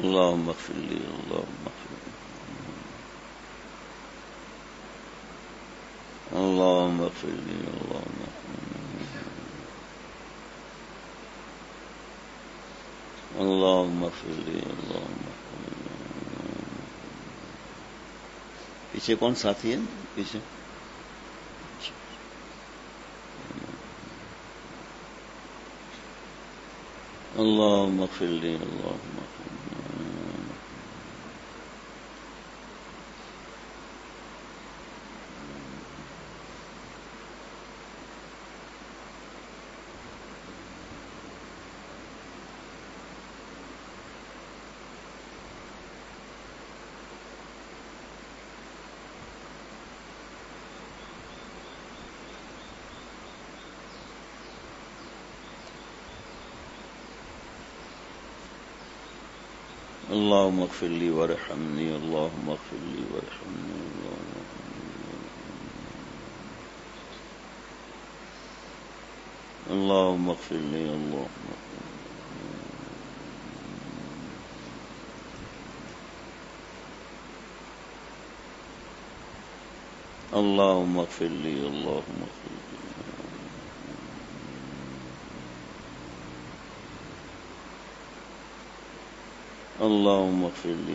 اللهم اغفر لي اللهم اغفر لي اللهم اغفر لي اللهم اغفر لي اللهم اغفر لي اللهم اغفر لي. پیچھے کون ساتھی ہے پیچھے؟ اللهم اغفر لي اللهم اغفر لي. اللهم اغفر لي وارحمني اللهم اغفر لي وارحمني اللهم اغفر لي اللهم اللهم اغفر لي اللهم اغفر لي. اللهم اغفر لي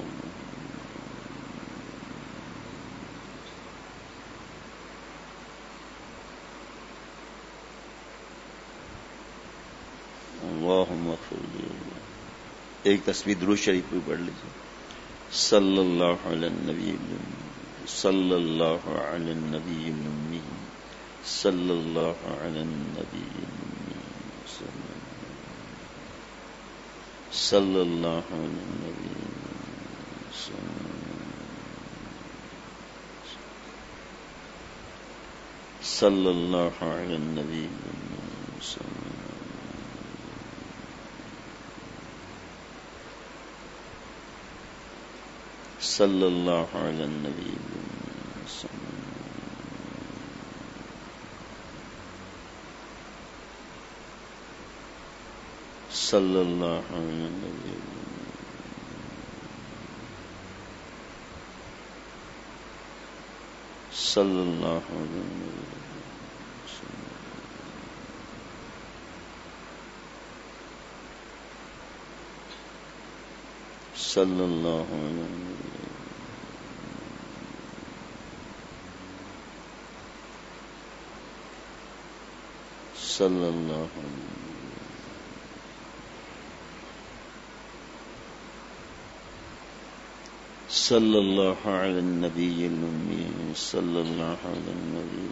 اللهم اغفر لي. ایک تسبیح درود شریف بھی پڑھ لیجیے. صلی اللہ علی النبی صلی اللہ علی النبی المی صلی اللہ علی النبی صلی اللہ علیہ النبی صلی اللہ علیہ النبی صلی اللہ علیہ النبی. صلی اللہ علیہ النبی صلی اللہ علیہ النبی صلی اللہ علیہ النبی صلی اللہ علیہ صلی اللہ علی النبی المی صلی اللہ علی النبی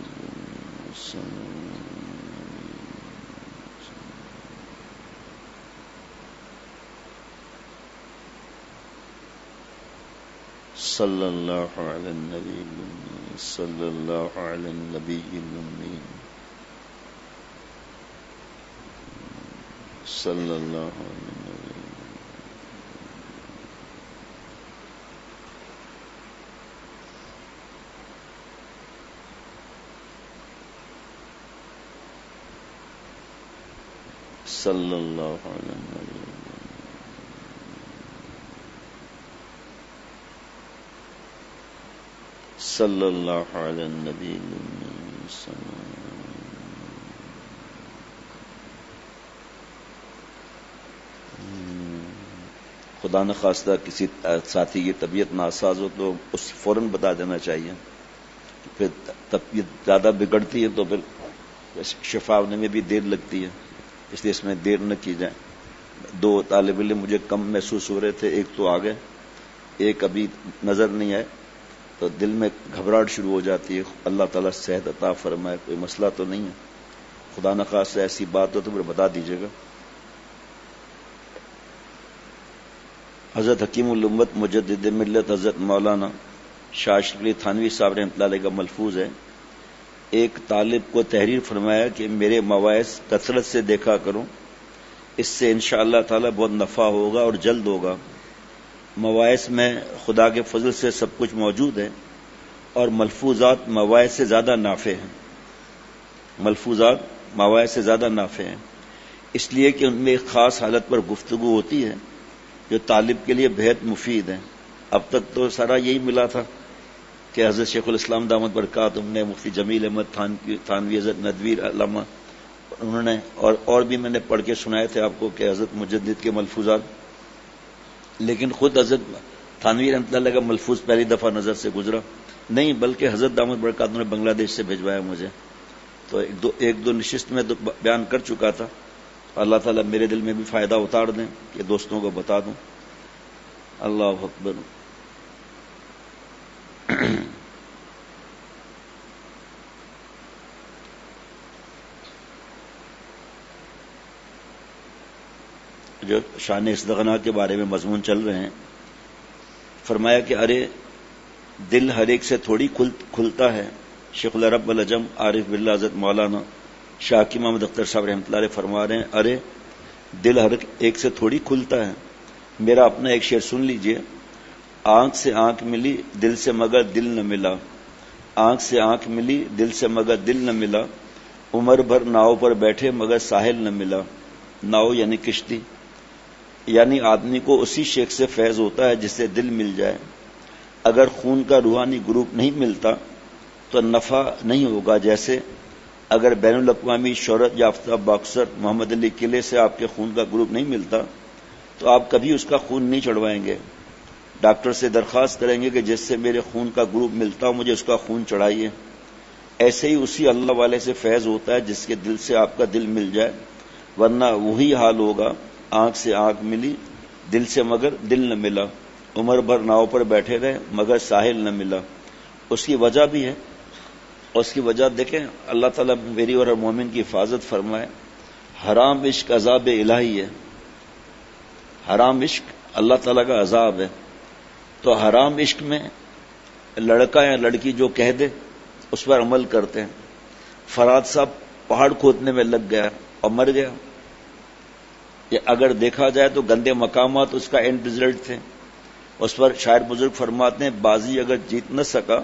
صلی اللہ علی النبی صلی اللہ علی النبی المی صلی اللہ علی النبی صلی اللہ علیہ النبی صلی اللہ علیہ النبی. خدا نخواستہ کسی ساتھی کی طبیعت ناساز ہو تو اس فوراً بتا دینا چاہیے. پھر طبیعت زیادہ بگڑتی ہے تو پھر شفا ہونے میں بھی دیر لگتی ہے، اس لیے اس میں دیر نہ کی جائے. 2 طالب علم مجھے کم محسوس ہو رہے تھے، ایک تو آ گئے، ایک ابھی نظر نہیں آئے، تو دل میں گھبراہٹ شروع ہو جاتی ہے. اللہ تعالیٰ صحت عطا فرمائے، کوئی مسئلہ تو نہیں ہے. خدا نخواستہ ایسی بات ہو تو پھر بتا دیجیے گا. حضرت حکیم الامت مجدد ملت حضرت مولانا شاہ اشرف علی تھانوی صاحب رحمۃ اللہ علیہ کا ملفوظ ہے، ایک طالب کو تحریر فرمایا کہ میرے مواعظ کثرت سے دیکھا کروں، اس سے انشاءاللہ تعالی بہت نفع ہوگا اور جلد ہوگا. مواعظ میں خدا کے فضل سے سب کچھ موجود ہے اور ملفوظات مواعظ سے زیادہ نافع ہیں. ملفوظات مواعظ سے زیادہ نافع ہیں اس لیے کہ ان میں ایک خاص حالت پر گفتگو ہوتی ہے جو طالب کے لیے بہت مفید ہیں. اب تک تو سارا یہی ملا تھا کہ حضرت شیخ الاسلام دامت برکاتہم نے، مفتی جمیل احمد تھانوی، حضرت ندویر علامہ انہوں نے، اور بھی میں نے پڑھ کے سنائے تھے آپ کو کہ حضرت مجدد کے ملفوظات، لیکن خود حضرت تھانوی رحمۃ اللہ کا ملفوظ پہلی دفعہ نظر سے گزرا نہیں، بلکہ حضرت دامت برکاتہم نے بنگلہ دیش سے بھیجوایا مجھے. تو ایک دو نشست میں بیان کر چکا تھا. اللہ تعالیٰ میرے دل میں بھی فائدہ اتار دیں کہ دوستوں کو بتا دوں. اللہ اکبر. جو شان استغنا کے بارے میں مضمون چل رہے ہیں، فرمایا کہ ارے دل ہر ایک سے تھوڑی کھلتا ہے. شیخ العرب العجم عارف باللہ حضرت مولانا شاکی محمد اختر صاحب رحمۃ اللہ علیہ فرما رہے ہیں ارے دل ہر ایک سے تھوڑی کھلتا ہے. میرا اپنا ایک شعر سن لیجئے. آنکھ سے آنکھ ملی دل سے مگر دل نہ ملا، آنکھ سے آنکھ ملی دل سے مگر دل نہ ملا، عمر بھر ناؤ پر بیٹھے مگر ساحل نہ ملا. ناؤ یعنی کشتی، یعنی آدمی کو اسی شیخ سے فیض ہوتا ہے جس سے دل مل جائے. اگر خون کا روحانی گروپ نہیں ملتا تو نفع نہیں ہوگا. جیسے اگر بین الاقوامی شہرت یافتہ باکسر محمد علی قلعے سے آپ کے خون کا گروپ نہیں ملتا تو آپ کبھی اس کا خون نہیں چڑھوائیں گے. ڈاکٹر سے درخواست کریں گے کہ جس سے میرے خون کا گروپ ملتا ہو مجھے اس کا خون چڑھائیے. ایسے ہی اسی اللہ والے سے فیض ہوتا ہے جس کے دل سے آپ کا دل مل جائے، ورنہ وہی حال ہوگا. آنکھ سے آنکھ ملی دل سے مگر دل نہ ملا، عمر بھر ناؤ پر بیٹھے رہے مگر ساحل نہ ملا. اس کی وجہ بھی ہے، اور اس کی وجہ دیکھیں اللہ تعالیٰ میری اور ہر مومن کی حفاظت فرمائے. حرام عشق عذاب الہی ہے. حرام عشق اللہ تعالیٰ کا عذاب ہے. تو حرام عشق میں لڑکا یا لڑکی جو کہہ دے اس پر عمل کرتے ہیں. فراد صاحب پہاڑ کھودنے میں لگ گیا اور مر گیا. یہ اگر دیکھا جائے تو گندے مقامات اس کا اینڈ رزلٹ تھے. اس پر شاعر بزرگ فرماتے ہیں بازی اگر جیت نہ سکا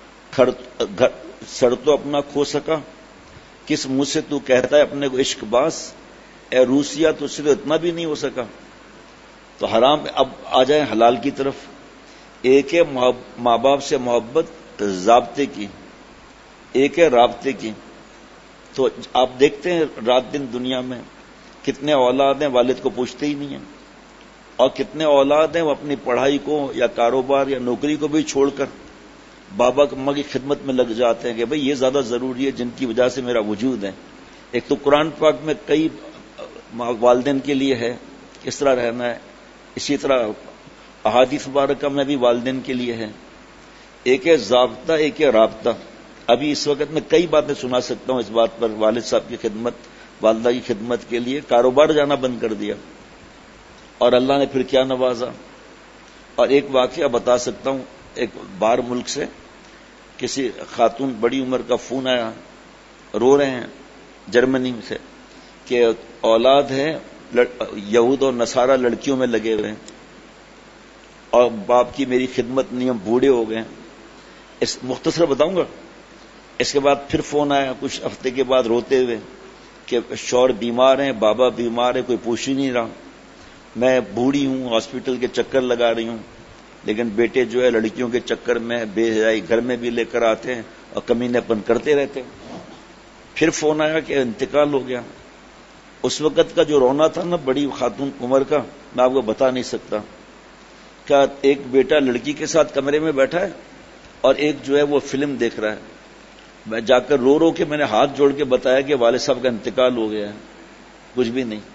سر تو اپنا کھو سکا، کس منہ سے تو کہتا ہے اپنے کو عشق باز، اے روسیا تجھ سے تو اتنا بھی نہیں ہو سکا. تو حرام. اب آ جائیں حلال کی طرف. ایک ہے ماں باپ سے محبت ضابطے کی، ایک ہے رابطے کی. تو آپ دیکھتے ہیں رات دن دنیا میں کتنے اولاد ہیں والد کو پوچھتے ہی نہیں ہیں، اور کتنے اولاد ہیں وہ اپنی پڑھائی کو یا کاروبار یا نوکری کو بھی چھوڑ کر بابا اماں کی خدمت میں لگ جاتے ہیں کہ بھئی یہ زیادہ ضروری ہے جن کی وجہ سے میرا وجود ہے. ایک تو قرآن پاک میں کئی والدین کے لیے ہے کس طرح رہنا ہے، اسی طرح احادیث مبارکہ میں بھی والدین کے لیے ہے. ایک ہے ضابطہ، ایک ہے رابطہ. ابھی اس وقت میں کئی باتیں سنا سکتا ہوں اس بات پر. والد صاحب کی خدمت، والدہ کی خدمت کے لیے کاروبار جانا بند کر دیا اور اللہ نے پھر کیا نوازا. اور ایک واقعہ بتا سکتا ہوں. ایک باہر ملک سے کسی خاتون بڑی عمر کا فون آیا، رو رہے ہیں جرمنی سے کہ اولاد ہے یہود اور نصارہ لڑکیوں میں لگے ہوئے ہیں اور باپ کی میری خدمت نہیں، ہم بوڑھے ہو گئے. اس مختصر بتاؤں گا. اس کے بعد پھر فون آیا کچھ ہفتے کے بعد روتے ہوئے کہ شوہر بیمار ہیں، بابا بیمار ہے، کوئی پوچھ ہی نہیں رہا، میں بوڑھی ہوں، ہاسپٹل کے چکر لگا رہی ہوں، لیکن بیٹے جو ہے لڑکیوں کے چکر میں بے حیائی گھر میں بھی لے کر آتے ہیں اور کمینے پن کرتے رہتے ہیں. پھر فون آیا کہ انتقال ہو گیا. اس وقت کا جو رونا تھا نا بڑی خاتون عمر کا، میں آپ کو بتا نہیں سکتا. کیا ایک بیٹا لڑکی کے ساتھ کمرے میں بیٹھا ہے اور ایک جو ہے وہ فلم دیکھ رہا ہے. میں جا کر رو رو کے میں نے ہاتھ جوڑ کے بتایا کہ والد صاحب کا انتقال ہو گیا ہے. کچھ بھی نہیں.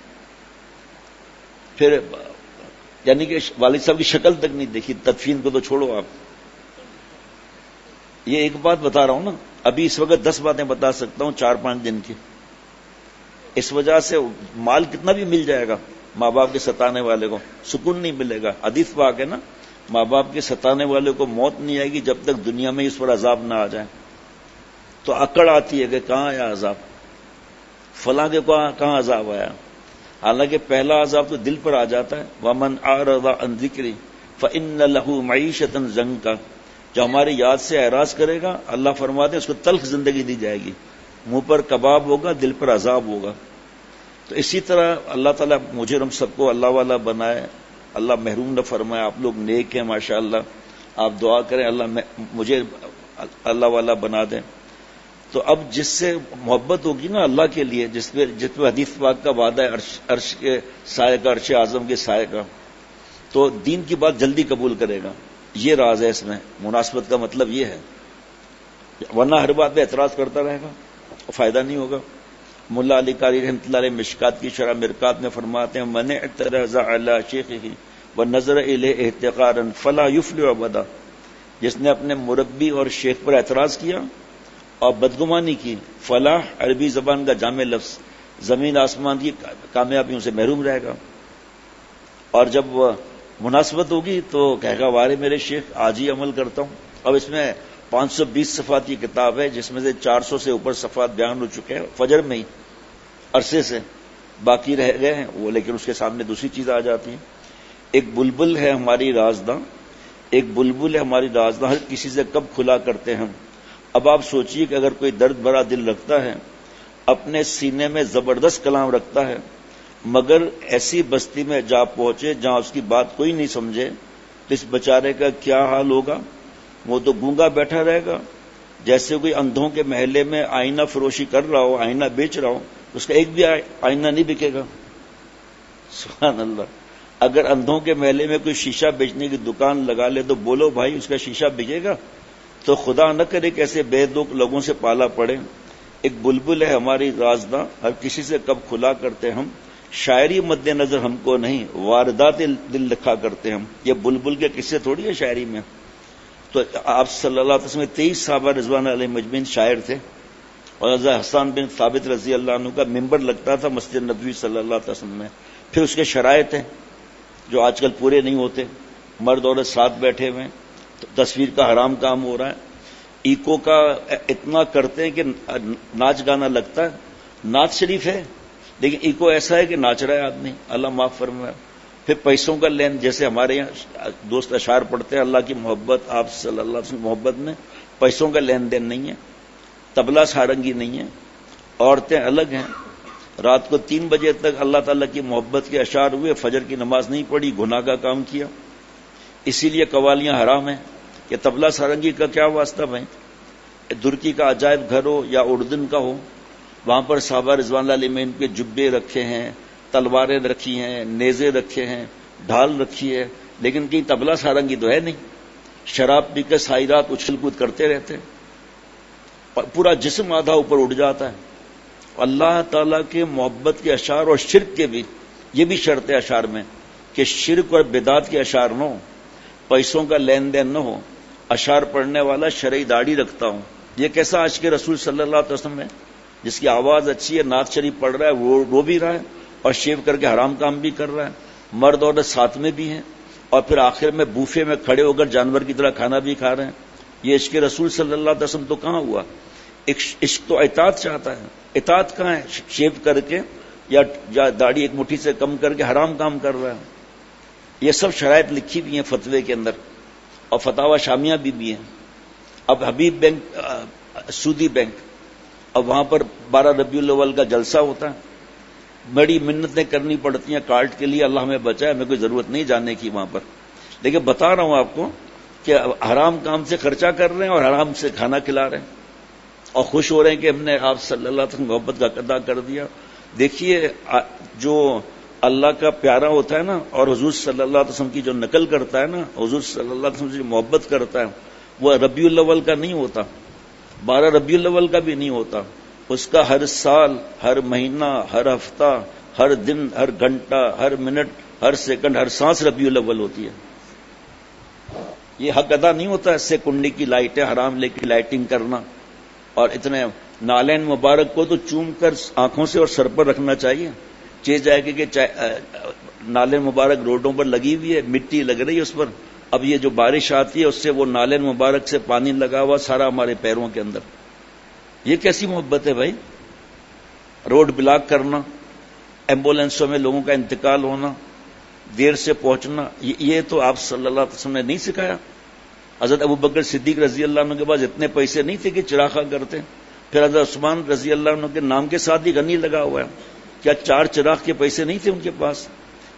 پھر یعنی کہ والد صاحب کی شکل تک نہیں دیکھی، تدفین کو تو چھوڑو آپ. یہ ایک بات بتا رہا ہوں نا. ابھی اس وقت 10 باتیں بتا سکتا ہوں 4-5 دن کی. اس وجہ سے مال کتنا بھی مل جائے گا، ماں باپ کے ستانے والے کو سکون نہیں ملے گا. حدیث پاک ہے نا، ماں باپ کے ستانے والے کو موت نہیں آئے گی جب تک دنیا میں اس پر عذاب نہ آ جائے. تو اکڑ آتی ہے کہ کہاں آیا عذاب، فلاں کے کہاں عذاب آیا. حالانکہ پہلا عذاب تو دل پر آ جاتا ہے. وَمَنْ أَعْرَضَ عَنْ ذِكْرِي فَإِنَّ لَهُ مَعِيشَةً ضَنْكًا. جو ہماری یاد سے اعراض کرے گا اللہ فرماتے ہیں اس کو تلخ زندگی دی جائے گی، منہ پر کباب ہوگا، دل پر عذاب ہوگا. تو اسی طرح اللہ تعالیٰ مجھے ہم سب کو اللہ والا بنائے، اللہ محروم نہ فرمائے. آپ لوگ نیک ہیں ماشاءاللہ, آپ دعا کریں اللہ مجھے اللہ والا بنا دیں. تو اب جس سے محبت ہوگی نا اللہ کے لیے, جس پہ حدیث پاک کا وعدہ ہے عرش کے سائے کا, عرش اعظم کے سائے کا, تو دین کی بات جلدی قبول کرے گا. یہ راز ہے اس میں, مناسبت کا مطلب یہ ہے, ورنہ ہر بات پہ اعتراض کرتا رہے گا, فائدہ نہیں ہوگا. ملا علی قاری رحمۃ اللہ علیہ مشکات کی شرح مرکات میں فرماتے ہیں من اعترض علی شیخہ ونظر الیہ احتقارا فلا یفلح ابدا. جس نے اپنے مربی اور شیخ پر اعتراض کیا اور بدگمانی کی, فلاح عربی زبان کا جامع لفظ, زمین آسمان کی کامیابیوں سے محروم رہے گا. اور جب مناسبت ہوگی تو کہے گا وارے میرے شیخ آج ہی عمل کرتا ہوں. اب اس میں 520 صفحات کی کتاب ہے جس میں سے 400 سے اوپر صفحات بیان ہو چکے ہیں فجر میں ہی, عرصے سے باقی رہ گئے ہیں وہ, لیکن اس کے سامنے دوسری چیز آ جاتی ہے. ایک بلبل ہے ہماری رازداں, ایک بلبل ہے ہماری رازداں, ہر کسی سے کب کھلا کرتے ہیں. اب آپ سوچئے کہ اگر کوئی درد بھرا دل رکھتا ہے, اپنے سینے میں زبردست کلام رکھتا ہے, مگر ایسی بستی میں جا پہنچے جہاں اس کی بات کوئی نہیں سمجھے, تو اس بیچارے کا کیا حال ہوگا؟ وہ تو گونگا بیٹھا رہے گا. جیسے کوئی اندھوں کے محلے میں آئینہ فروشی کر رہا ہو, آئینہ بیچ رہا ہو, اس کا ایک بھی آئینہ نہیں بکے گا. سبحان اللہ. اگر اندھوں کے محلے میں کوئی شیشہ بیچنے کی دکان لگا لے تو بولو بھائی اس کا شیشہ بکے گا؟ تو خدا نہ کرے کیسے بے دوک لوگوں سے پالا پڑے. ایک بلبل ہے ہماری رازداں, ہر کسی سے کب کھلا کرتے ہم, شاعری مد نظر ہم کو نہیں, واردات دل لکھا کرتے ہم. یہ بلبل کے قصے تھوڑی ہے شاعری میں. تو آپ صلی اللہ علیہ وسلم 23 صحابہ رضوان علیہ مجمعین شاعر تھے, اور حضرت حسان بن ثابت رضی اللہ عنہ کا ممبر لگتا تھا مسجد نبوی صلی اللہ علیہ وسلم میں. پھر اس کے شرائط ہیں جو آج کل پورے نہیں ہوتے. مرد عورت ساتھ بیٹھے ہوئے, تصویر کا حرام کام ہو رہا ہے, ایکو کا اتنا کرتے ہیں کہ ناچ گانا لگتا ہے. ناچ شریف ہے لیکن ایکو ایسا ہے کہ ناچ رہا ہے آدمی, اللہ معاف فرمائے. پھر پیسوں کا لین, جیسے ہمارے یہاں دوست اشعار پڑھتے ہیں اللہ کی محبت, آپ صلی اللہ علیہ وسلم محبت میں پیسوں کا لین دین نہیں ہے, طبلہ سارنگی نہیں ہے, عورتیں الگ ہیں. رات کو 3 بجے تک اللہ تعالیٰ کی محبت کے اشعار ہوئے, فجر کی نماز نہیں پڑھی, گناہ کا کام کیا. اسی لیے قوالیاں حرام ہیں. کہ طبلہ سارنگی کا کیا واسطہ بھائی؟ ترکی کا عجائب گھر ہو یا اردن کا ہو, وہاں پر صحابہ رضوان اللہ علیہ میں ان کے جبے رکھے ہیں, تلواریں رکھی ہیں, نیزے رکھے ہیں, ڈھال رکھی ہے, لیکن کہیں طبلہ سارنگی تو ہے نہیں. شراب پی کے ساری رات اچھل کود کرتے رہتے, پورا جسم آدھا اوپر اٹھ جاتا ہے. اللہ تعالیٰ کے محبت کے اشعار اور شرک کے بھی, یہ بھی شرط ہے اشعار میں کہ شرک اور بدعت کے اشعار نہ ہو, پیسوں کا لین دین نہ ہو. اشعار پڑھنے والا شرعی داڑھی رکھتا ہوں. یہ کیسا عاشق رسول صلی اللہ علیہ وسلم ہے جس کی آواز اچھی ہے, نعت شریف پڑھ رہا ہے, وہ رو بھی رہا ہے اور شیو کر کے حرام کام بھی کر رہا ہے, مرد عورت ساتھ میں بھی ہیں, اور پھر آخر میں بوفے میں کھڑے ہو کر جانور کی طرح کھانا بھی کھا رہے ہیں. یہ عشق رسول صلی اللہ علیہ وسلم تو کہاں ہوا؟ عشق تو اطاعت چاہتا ہے. اطاعت کہاں ہے؟ شیو کر کے یا داڑھی ایک مٹھی سے کم کر کے حرام کام کر رہا ہے. یہ سب شرائط لکھی بھی ہیں فتوے کے اندر, اور فتاوی شامیہ بھی ہیں. اب حبیب بینک, سودی بینک, اب وہاں پر 12 ربیع الاول کا جلسہ ہوتا ہے, بڑی منتیں کرنی پڑتی ہیں کارڈ کے لیے. اللہ ہمیں بچائے, ہمیں کوئی ضرورت نہیں جانے کی وہاں پر, لیکن بتا رہا ہوں آپ کو کہ حرام کام سے خرچہ کر رہے ہیں اور حرام سے کھانا کھلا رہے ہیں, اور خوش ہو رہے ہیں کہ ہم نے آپ صلی اللہ علیہ وسلم محبت کا ادا کر دیا. دیکھیے جو اللہ کا پیارا ہوتا ہے نا, اور حضور صلی اللہ علیہ وسلم کی جو نقل کرتا ہے نا, حضور صلی اللہ علیہ وسلم سے جو محبت کرتا ہے, وہ ربیع الاول کا نہیں ہوتا, 12 ربیع الاول کا بھی نہیں ہوتا. اس کا ہر سال, ہر مہینہ, ہر ہفتہ, ہر دن, ہر گھنٹہ, ہر منٹ, ہر سیکنڈ, ہر سانس ربیع الاول ہوتی ہے. یہ حق ادا نہیں ہوتا اس سے کنڈی کی لائٹیں حرام لے کے لائٹنگ کرنا, اور اتنے نالین مبارک کو تو چوم کر آنکھوں سے اور سر پر رکھنا چاہیے. چیز جائے کہ نالین مبارک روڈوں پر لگی ہوئی ہے, مٹی لگ رہی ہے اس پر. اب یہ جو بارش آتی ہے اس سے وہ نالین مبارک سے پانی لگا ہوا سارا ہمارے پیروں کے اندر. یہ کیسی محبت ہے بھائی؟ روڈ بلاک کرنا, ایمبولینسوں میں لوگوں کا انتقال ہونا, دیر سے پہنچنا, یہ تو آپ صلی اللہ علیہ وسلم نے نہیں سکھایا. حضرت ابوبکر صدیق رضی اللہ عنہ کے پاس اتنے پیسے نہیں تھے کہ چراغاں کرتے. پھر حضرت عثمان رضی اللہ عنہ کے نام کے ساتھ ہی غنی لگا ہوا ہے. کیا 4 چراغ کے پیسے نہیں تھے ان کے پاس؟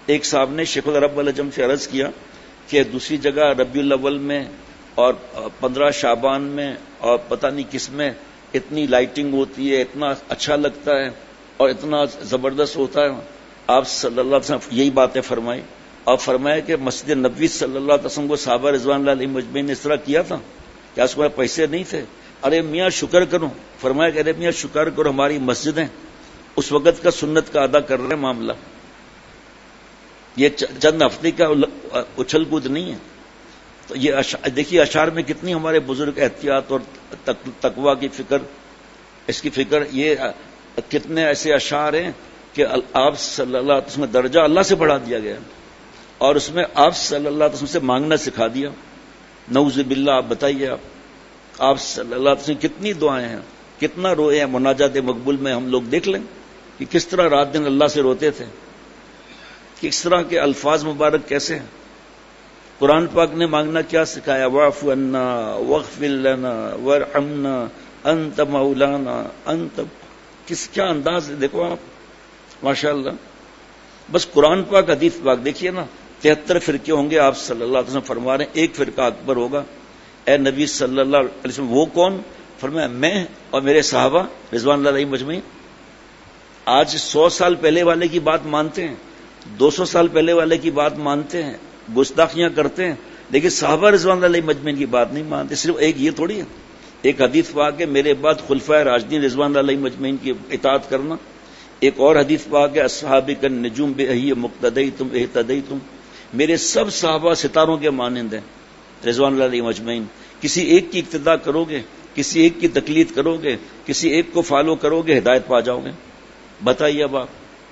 ایک صاحب نے شیخ العرب العجم سے عرض کیا کہ دوسری جگہ ربیع الاول میں اور 15 شعبان میں اور پتہ نہیں کس میں اتنی لائٹنگ ہوتی ہے، اتنا اچھا لگتا ہے اور اتنا زبردست ہوتا ہے. آپ صلی اللہ علیہ وسلم یہی باتیں فرمائی. آپ فرمایا کہ مسجد نبوی صلی اللہ علیہ وسلم کو صحابہ رضوان اللہ علیہم اجمعین نے اس طرح کیا تھا. کیا اس کو پیسے نہیں تھے؟ ارے میاں شکر کرو. فرمایا کہ ارے میاں شکر کرو، ہماری مسجدیں اس وقت کا سنت کا ادا کر رہے ہیں معاملہ. یہ چند ہفتے کا اچھل کود نہیں ہے. تو یہ دیکھیے اشعار میں کتنی ہمارے بزرگ احتیاط اور تقوی کی فکر، اس کی فکر. یہ کتنے ایسے اشعار ہیں کہ آپ صلی اللہ علیہ وسلم درجہ اللہ سے بڑھا دیا گیا اور اس میں آپ صلی اللہ علیہ وسلم سے مانگنا سکھا دیا. نعوذ باللہ. آپ بتائیے آپ صلی اللہ علیہ وسلم کتنی دعائیں ہیں، کتنا روئے ہیں. مناجات مقبول میں ہم لوگ دیکھ لیں کہ کس طرح رات دن اللہ سے روتے تھے، کس طرح کے الفاظ مبارک کیسے ہیں. قرآن پاک نے مانگنا کیا سکھایا؟ واعف عنا واغفر لنا وارحمنا انت مولانا انت. کیا انداز ہے دیکھو آپ، ماشاءاللہ. بس قرآن پاک حدیث پاک دیکھیے نا. 73 فرقے ہوں گے، آپ صلی اللہ علیہ وسلم فرما رہے ہیں ایک فرقہ اکبر ہوگا. اے نبی صلی اللہ علیہ وسلم وہ کون؟ فرمایا میں اور میرے صحابہ رضوان اللہ علیہم اجمعین. آج 100 سال پہلے والے کی بات مانتے ہیں، 200 سال پہلے والے کی بات مانتے ہیں، گستاخیاں کرتے ہیں، لیکن صحابہ رضوان اللہ علیہم اجمعین کی بات نہیں مانتے. صرف ایک یہ تھوڑی ہے. ایک حدیث پاک ہے میرے بعد خلفائے راشدین رضوان اللہ علیہم اجمعین کی اطاعت کرنا. ایک اور حدیث پاک ہے اصحابی کالنجوم بأہی مقتدیتم اہتدیتم. میرے سب صحابہ ستاروں کے مانند ہیں رضوان اللہ علیہم اجمعین. کسی ایک کی اقتداء کرو گے، کسی ایک کی تقلید کرو گے، کسی ایک کو فالو کرو گے، ہدایت پا جاؤ گے. بتائیے اب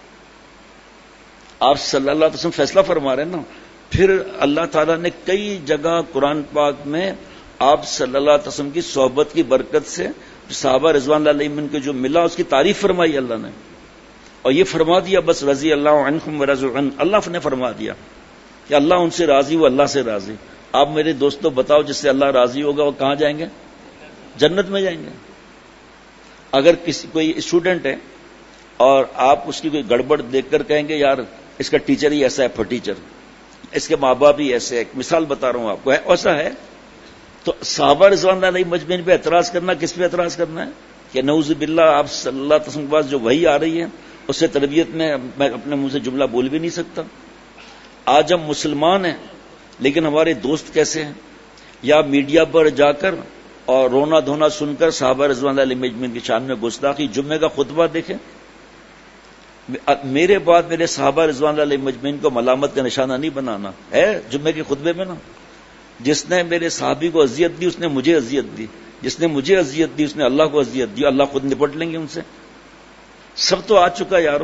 آپ صلی اللہ علیہ وسلم فیصلہ فرما رہے ہیں نا. پھر اللہ تعالیٰ نے کئی جگہ قرآن پاک میں آپ صلی اللہ علیہ وسلم کی صحبت کی برکت سے صحابہ رضوان اللہ علیہم کو جو ملا اس کی تعریف فرمائی اللہ نے. اور یہ فرما دیا بس رضی اللہ عنہم ورضوا عنہ. اللہ نے فرما دیا کہ اللہ ان سے راضی، وہ اللہ سے راضی. آپ میرے دوستوں بتاؤ جس سے اللہ راضی ہوگا وہ کہاں جائیں گے؟ جنت میں جائیں گے. اگر کوئی اسٹوڈنٹ ہے اور آپ اس کی کوئی گڑبڑ دیکھ کر کہیں گے یار اس کا ٹیچر ہی ایسا ہے، ٹیچر اس کے ماں باپ ہی ایسے. ایک مثال بتا رہا ہوں آپ کو، ایسا ہے تو صحابہ رضوان اللہ علیہم اجمعین پہ اعتراض کرنا، کس پہ اعتراض کرنا ہے کہ نعوذ باللہ آپ صلی اللہ علیہ وسلم کے پاس جو وحی آ رہی ہے اس سے تربیت میں اپنے منہ سے جملہ بول بھی نہیں سکتا. آج ہم مسلمان ہیں لیکن ہمارے دوست کیسے ہیں؟ یا میڈیا پر جا کر اور رونا دھونا سن کر صحابہ رضوان اللہ علیہم اجمعین کی شان میں گستاخی. جمعے کا خطبہ دیکھیں، میرے بعد میرے صحابہ رضوان اللہ علیہم اجمعین کو ملامت کا نشانہ نہیں بنانا ہے. جمعے کے خطبے میں نا جس نے میرے صحابی کو اذیت دی اس نے مجھے اذیت دی، جس نے مجھے اذیت دی اس نے اللہ کو اذیت دی. اللہ خود نپٹ لیں گے ان سے. سب تو آ چکا یارو.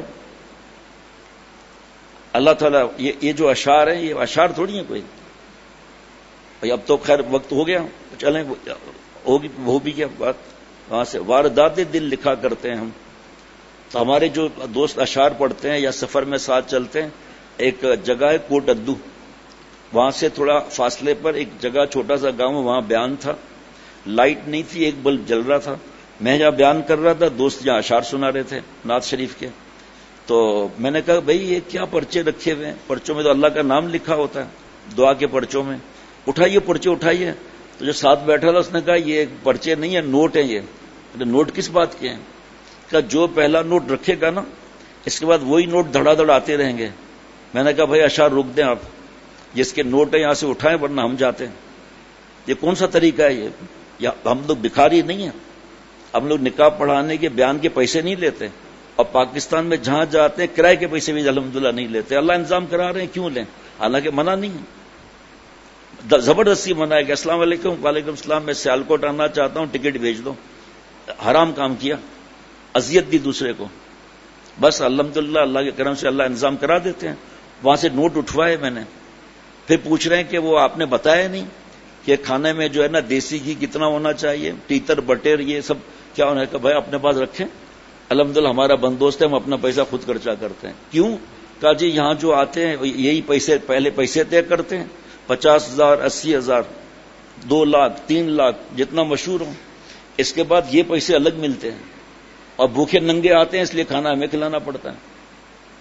اللہ تعالیٰ یہ جو اشعار ہیں یہ اشعار تھوڑی ہیں کوئی. اب تو خیر وقت ہو گیا، چلیں ہوگی وہ بھی کیا بات. وہاں سے واردات دل لکھا کرتے ہیں ہم. تو ہمارے جو دوست اشعار پڑھتے ہیں یا سفر میں ساتھ چلتے ہیں، ایک جگہ ہے کوٹ ادو، وہاں سے تھوڑا فاصلے پر ایک جگہ چھوٹا سا گاؤں، وہاں بیان تھا. لائٹ نہیں تھی، ایک بلب جل رہا تھا. میں جہاں بیان کر رہا تھا دوست جہاں اشعار سنا رہے تھے نعت شریف کے. تو میں نے کہا بھائی یہ کیا پرچے رکھے ہوئے ہیں؟ پرچوں میں تو اللہ کا نام لکھا ہوتا ہے دعا کے پرچوں میں. اٹھائیے پرچے اٹھائیے. تو جو ساتھ بیٹھا تھا اس نے کہا یہ پرچے نہیں ہیں، نوٹ ہیں. یہ نوٹ کس بات کے ہیں؟ کہ جو پہلا نوٹ رکھے گا نا اس کے بعد وہی نوٹ دھڑا دھڑ آتے رہیں گے. میں نے کہا بھائی اشعار روک دیں آپ، جس کے نوٹ ہیں یہاں سے اٹھائیں ورنہ ہم جاتے ہیں. یہ کون سا طریقہ ہے یہ؟ یا ہم لوگ بھکاری نہیں ہیں. ہم لوگ نکاح پڑھانے کے بیان کے پیسے نہیں لیتے اور پاکستان میں جہاں جاتے ہیں کرائے کے پیسے بھی الحمدللہ نہیں لیتے. اللہ انتظام کرا رہے ہیں کیوں لیں؟ حالانکہ منع نہیں ہے، زبردستی منع ہے کہ السلام علیکم. وعلیکم السلام، میں سیالکوٹ آنا چاہتا ہوں، ٹکٹ بھیج دو. حرام کام کیا، اذیت دی دوسرے کو. بس الحمدللہ اللہ کے کرم سے اللہ انتظام کرا دیتے ہیں. وہاں سے نوٹ اٹھوائے میں نے. پھر پوچھ رہے ہیں کہ وہ آپ نے بتایا نہیں کہ کھانے میں جو ہے نا دیسی گھی کتنا ہونا چاہیے، ٹیتر بٹیر یہ سب کیا ہونا ہے. کہ بھائی اپنے پاس رکھیں، الحمدللہ ہمارا بندوبست ہے، ہم اپنا پیسہ خود خرچہ کرتے ہیں. کیوں؟ کہا جی یہاں جو آتے ہیں یہی پیسے پہلے پیسے طے کرتے ہیں، 50,000 80,000 2 لاکھ 3 لاکھ جتنا مشہور ہوں. اس کے بعد یہ پیسے الگ ملتے ہیں اور بھوکے ننگے آتے ہیں اس لیے کھانا ہمیں کھلانا پڑتا ہے.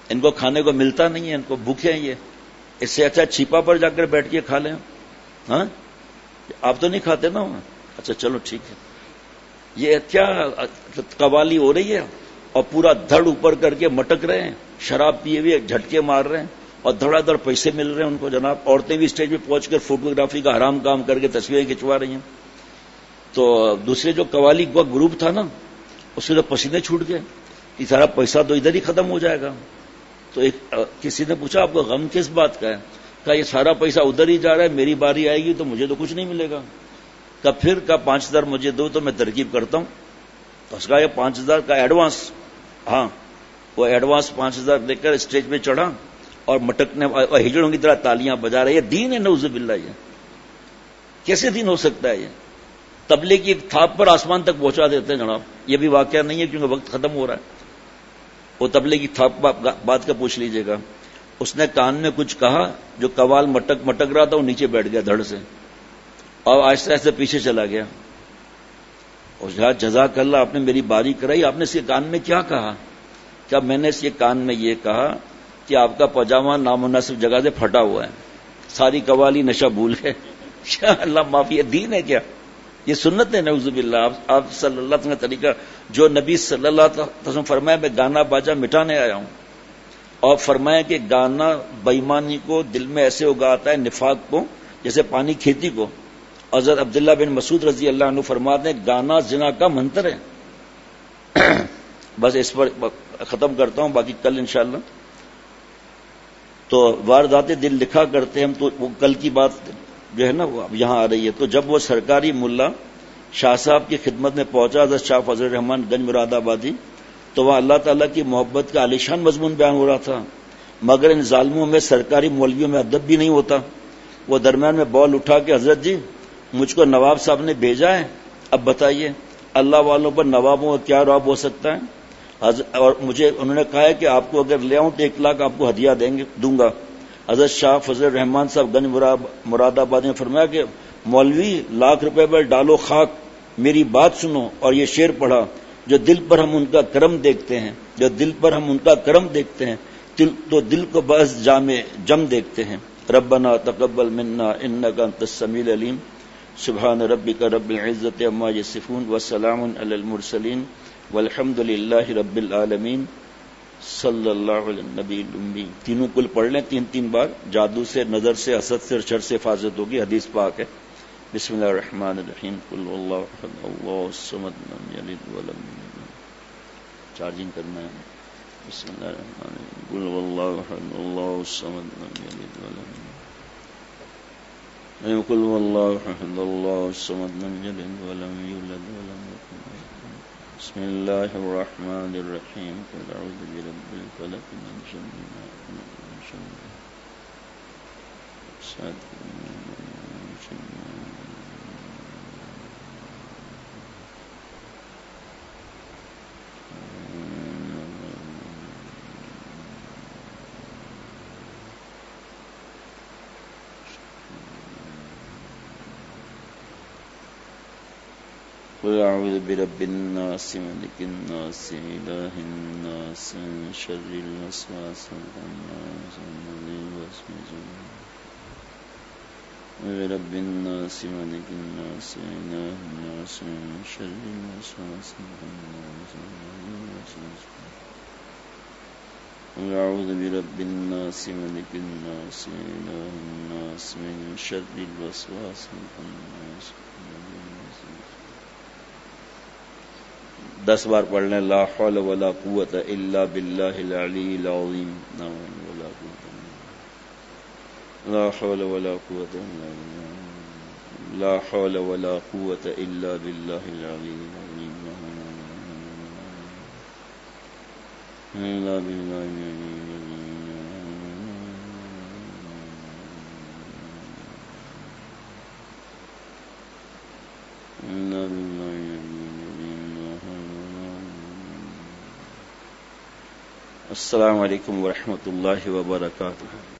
ان کو کھانے کو ملتا نہیں ہے، ان کو بھوکے ہیں یہ، اس سے اچھا چھپا پر جا کر بیٹھ کے کھا لیں. ہاں آپ تو نہیں کھاتے نا؟ اچھا چلو ٹھیک ہے. یہ کیا قوالی ہو رہی ہے اور پورا دھڑ اوپر کر کے مٹک رہے ہیں، شراب پیے ہوئے جھٹکے مار رہے ہیں اور دھڑا دھڑ پیسے مل رہے ہیں ان کو. جناب عورتیں بھی اسٹیج پہ پہنچ کر فوٹوگرافی کا حرام کام کر کے تصویریں کھنچوا رہی ہیں. تو دوسرے جو قوالی کا گروپ تھا نا، اس کے تو پسینے چھوٹ گئے، یہ سارا پیسہ تو ادھر ہی ختم ہو جائے گا. تو کسی نے پوچھا آپ کو غم کس بات کا ہے؟ کہا یہ سارا پیسہ ادھر ہی جا رہا ہے، میری باری آئے گی تو مجھے تو کچھ نہیں ملے گا. کہا پھر کہا 5,000 مجھے دو تو میں ترکیب کرتا ہوں. تو اس کا یہ 5,000 کا ایڈوانس، ہاں وہ ایڈوانس 5,000 لے کر اسٹیج پہ چڑھا اور مٹکنے ہجڑوں کی طرح تالیاں بجا رہے. یہ دین ہے نعوذ باللہ. یہ کیسے دین ہو سکتا ہے؟ یہ تبلیغ کی تھاپ پر آسمان تک پہنچا دیتے ہیں جناب. یہ بھی واقعہ نہیں ہے کیونکہ وقت ختم ہو رہا ہے. وہ تبلیغ کی تھاپ بات کا پوچھ لیجئے گا. اس نے کان میں کچھ کہا، جو قوال مٹک رہا تھا وہ نیچے بیٹھ گیا دھڑ سے اور آہستہ آہستہ پیچھے چلا گیا. اور جزاک اللہ، آپ نے میری باری کرائی. آپ نے اس کے کان میں کیا کہا؟ کیا میں نے اس کے کان میں یہ کہا کہ آپ کا پاجامہ نامناسب جگہ سے پھٹا ہوا ہے. ساری قوالی نشہ بھول گئے. کیا اللہ معافی، یہ دین ہے کیا؟ یہ سنت ہے نعوذ باللہ. آپ صلی اللہ علیہ وسلم کا طریقہ، جو نبی صلی اللہ علیہ وسلم فرمایا میں گانا باجا مٹانے آیا ہوں، اور فرمایا کہ گانا بےایمانی کو دل میں ایسے اگاتا ہے، نفاق کو، جیسے پانی کھیتی کو. حضرت عبداللہ بن مسعود رضی اللہ عنہ فرماتے ہیں گانا زنا کا منتر ہے. بس اس پر ختم کرتا ہوں، باقی کل انشاءاللہ. تو واردات دل لکھا کرتے ہیں ہم، تو وہ کل کی بات جو ہے نا وہ یہاں آ رہی ہے. تو جب وہ سرکاری ملا شاہ صاحب کی خدمت میں پہنچا، حضرت شاہ فضل الرحمان گنج مراد آبادی، تو وہاں اللہ تعالیٰ کی محبت کا عالیشان مضمون بیان ہو رہا تھا. مگر ان ظالموں میں سرکاری مولویوں میں ادب بھی نہیں ہوتا. وہ درمیان میں بال اٹھا کے حضرت جی مجھ کو نواب صاحب نے بھیجا ہے، اب بتائیے اللہ والوں پر نوابوں کا کیا رعب ہو سکتا ہے. اور مجھے انہوں نے کہا ہے کہ آپ کو اگر لے آؤں تو 1 لاکھ آپ کو ہدیہ دوں گا. حضرت شاہ فضل الرحمان صاحب گنج مراد آباد نے فرمایا کہ مولوی 1,00,000 روپے پر ڈالو خاک، میری بات سنو. اور یہ شعر پڑھا، جو دل پر ہم ان کا کرم دیکھتے ہیں، جو دل پر ہم ان کا کرم دیکھتے ہیں، تو دل کو بس جم دیکھتے ہیں. ربنا تقبل منا انک انت السمیع العلیم. سبحان ربک رب العزت عما یصفون وسلام علی المرسلین والحمد للہ رب العالمین. صلی اللہ علیہ النبی الامی. تینوں کل پڑھ لیں 3 بار. جادو سے، نظر سے، حسد سے اور شر سے حفاظت ہوگی. حدیث پاک ہے. بسم اللہ الرحمن الرحیم. قل اللہ احد اللہ الصمد لم یلد ولم یولد. چارجنگ کرنا ہے. بسم اللہ الرحمن الرحیم. قل اللہ احد اللہ الصمد لم یلد ولم یولد. قل اللہ احد اللہ الصمد لم یلد ولم یولد ولم یکن له. بسم اللہ الرحمن الرحیم. قل اعوذ برب الفلق من شر ما خلق ومن شر حاسد ومن شر قل اعوذ برب الناس ملک الناس الہ الناس من شر الوسواس الخناس الذی یوسوس برب الناس ملک الناس الہ الناس من شر الوسواس الخناس الذی یوسوس. قل اعوذ برب الناس ملک الناس الہ الناس من شر الوسواس الخناس. 10 بار پڑھ لیں. لا حول ولا قوت الا باللہ العلی العظیم. لا حول ولا قوت الا باللہ. لا حول ولا قوت الا باللہ العلی العظیم. الا باللہ العلی السلام علیکم ورحمۃ اللہ وبرکاتہ.